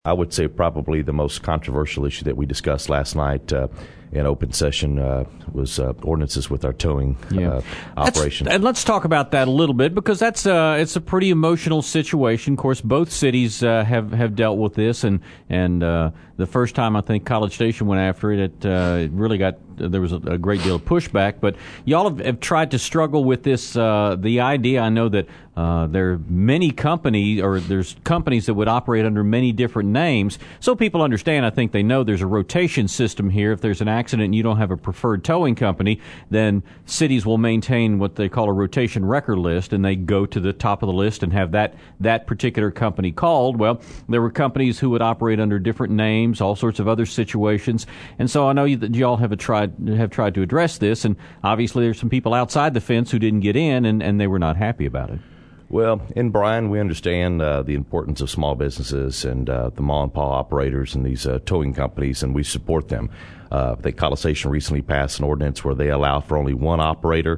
I would say probably the most controversial issue that we discussed last night in open session was ordinances with our towing operation. And let's talk about that a little bit, because that's it's a pretty emotional situation. Of course, both cities have dealt with this, and the first time I think College Station went after it, it really got there was a great deal of pushback. But y'all have tried to struggle with this. The idea, I know that there are many companies, or there's companies that would operate under many different names, so people understand. I think they know there's a rotation system here. If there's an accident and you don't have a preferred towing company, then cities will maintain what they call a rotation record list, and they go to the top of the list and have that particular company called. Well, there were companies who would operate under different names, all sorts of other situations, and so I know that y'all have tried to address this, and obviously there's some people outside the fence who didn't get in, and they were not happy about it. Well, in Bryan, we understand the importance of small businesses and the mom-and-pop operators and these towing companies, and we support them. I think College Station recently passed an ordinance where they allow for only one operator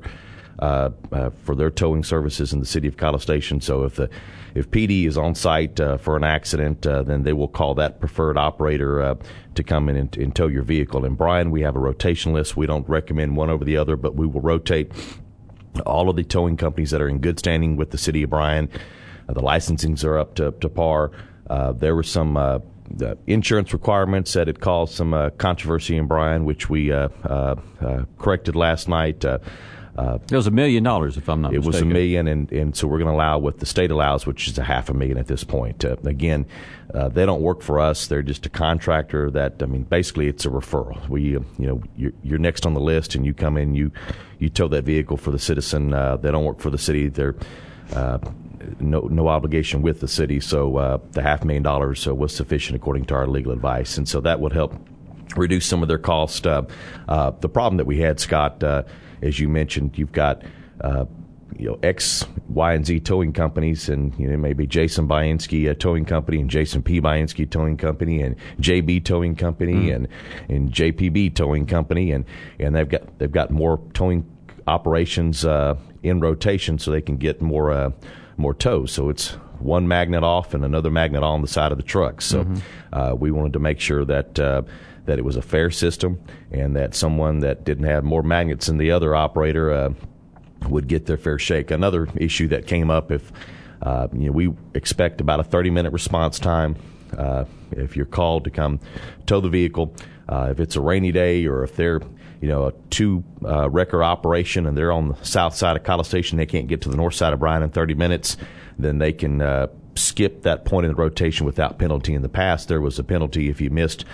for their towing services in the city of College Station. So if PD is on site for an accident, then they will call that preferred operator to come in and tow your vehicle. In Bryan, we have a rotation list. We don't recommend one over the other, but we will rotate all of the towing companies that are in good standing with the city of Bryan. The licensings are up to par. There were some the insurance requirements that had caused some controversy in Bryan, which we corrected last night. It was $1 million, if I'm not mistaken. It was $1 million, and so we're going to allow what the state allows, which is $500,000 at this point. Again, they don't work for us. They're just a contractor that, basically it's a referral. You're next on the list, and you come in, you tow that vehicle for the citizen. They don't work for the city. They're no obligation with the city. So the $500,000 was sufficient according to our legal advice, and so that would help reduce some of their cost. The problem that we had, Scott, as you mentioned, you've got X, Y, and Z towing companies, and maybe Jason Bainski Towing Company, and Jason P. Bainski Towing Company, and JB Towing Company, and JPB Towing Company, and they've got more towing operations in rotation, so they can get more tows. So it's one magnet off and another magnet on the side of the truck. So we wanted to make sure that it was a fair system, and that someone that didn't have more magnets than the other operator would get their fair shake. Another issue that came up, if we expect about a 30-minute response time if you're called to come tow the vehicle. If it's a rainy day, or if they're a two-wrecker operation and they're on the south side of College Station, they can't get to the north side of Bryan in 30 minutes, then they can skip that point in the rotation without penalty. In the past, there was a penalty if you missed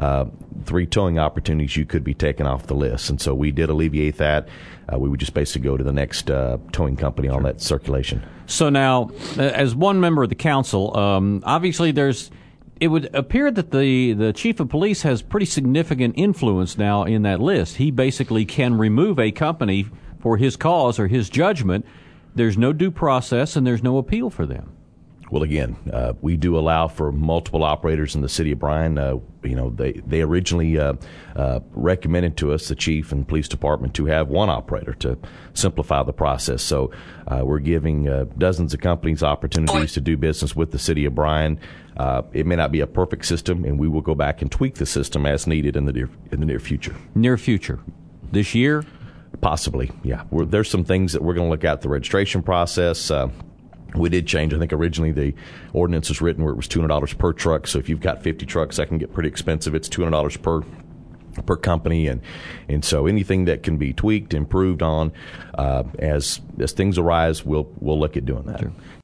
3 towing opportunities. You could be taken off the list, and so we did alleviate that. We would just basically go to the next towing company on that circulation. So now, as one member of the council, obviously it would appear that the chief of police has pretty significant influence now in that list. He basically can remove a company for his cause or his judgment. There's no due process, and there's no appeal for them. Well, again, we do allow for multiple operators in the city of Bryan. They originally recommended to us, the chief and police department, to have one operator to simplify the process. So we're giving dozens of companies opportunities to do business with the city of Bryan. It may not be a perfect system, and we will go back and tweak the system as needed in the near future. Near future, this year, possibly. Yeah, there's some things that we're going to look at the registration process. We did change. I think originally the ordinance was written where it was $200 per truck. So if you've got 50 trucks, that can get pretty expensive. It's $200 per company, and so anything that can be tweaked, improved on, as things arise, we'll look at doing that. Sure.